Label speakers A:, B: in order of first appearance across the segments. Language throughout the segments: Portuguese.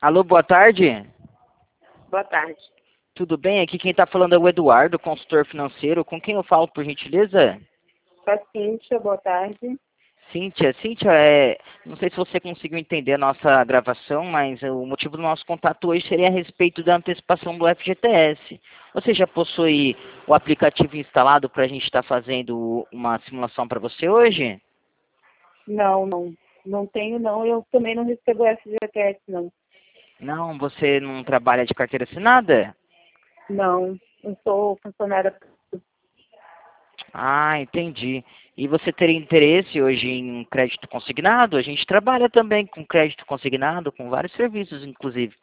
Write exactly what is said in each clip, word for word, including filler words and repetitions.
A: Alô, boa tarde.
B: Boa tarde.
A: Tudo bem? Aqui quem está falando é o Eduardo, consultor financeiro. Com quem eu falo, por gentileza?
B: Com a Cíntia, boa tarde.
A: Cíntia. Cíntia, é... não sei se você conseguiu entender a nossa gravação, mas o motivo do nosso contato hoje seria a respeito da antecipação do F G T S. Você já possui o aplicativo instalado para a gente estar fazendo uma simulação para você hoje?
B: Não, não. Não tenho, não. Eu também não recebo F G T S, não.
A: Não, você não trabalha de carteira assinada?
B: Não. Eu sou funcionária.
A: Ah, entendi. E você teria interesse hoje em crédito consignado? A gente trabalha também com crédito consignado, com vários serviços, inclusive.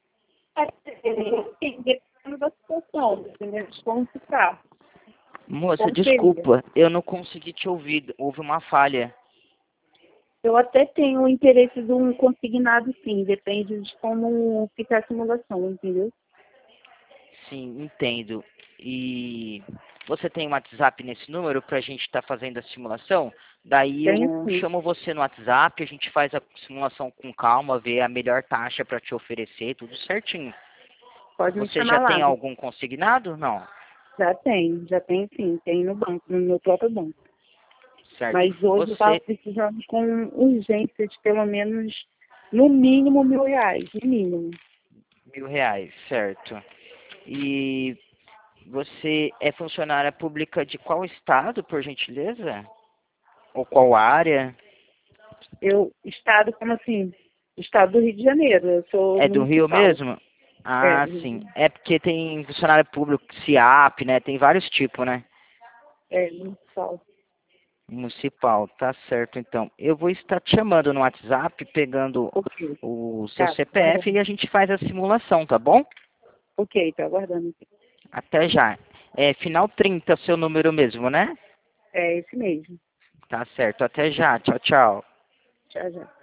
B: Sim, dependendo da situação, dependendo de como ficar.
A: Moça,
B: Como seria?
A: desculpa, eu não consegui te ouvir. Houve uma falha.
B: Eu até tenho o interesse de um consignado, sim. Depende de como ficar a simulação, entendeu?
A: Sim, entendo. E você tem um WhatsApp nesse número para a gente estar fazendo a simulação? Daí
B: Tenho,
A: eu
B: sim.
A: chamo você no WhatsApp, a gente faz a simulação com calma, vê a melhor taxa para te oferecer, tudo certinho.
B: Pode me
A: Você já
B: chamar
A: tem
B: lá.
A: algum consignado? Não.
B: Já tem, já tem sim. Tem no banco, no meu próprio banco.
A: Certo.
B: Mas hoje eu estava
A: Você,
B: precisando com urgência de pelo menos, no mínimo, mil reais. No mínimo.
A: mil reais, certo. E você é funcionária pública de qual estado, por gentileza? Ou qual área?
B: Eu, estado, como assim? Estado do Rio de Janeiro. Eu sou
A: É do Rio
B: municipal.
A: mesmo?
B: É,
A: Ah,
B: do Rio de
A: sim.
B: Janeiro.
A: É porque tem funcionário público, SIAP, né? Tem vários tipos, né?
B: É, municipal.
A: Municipal, tá certo então. Eu vou estar te chamando no WhatsApp, pegando
B: Ok.
A: o seu
B: Tá,
A: C P F
B: aguardando.
A: e a gente faz a simulação, tá bom?
B: Ok, tô aguardando.
A: Até já. É final trinta, seu número mesmo, né?
B: É esse mesmo.
A: Tá certo. Até já. Tchau, tchau.
B: Já, já.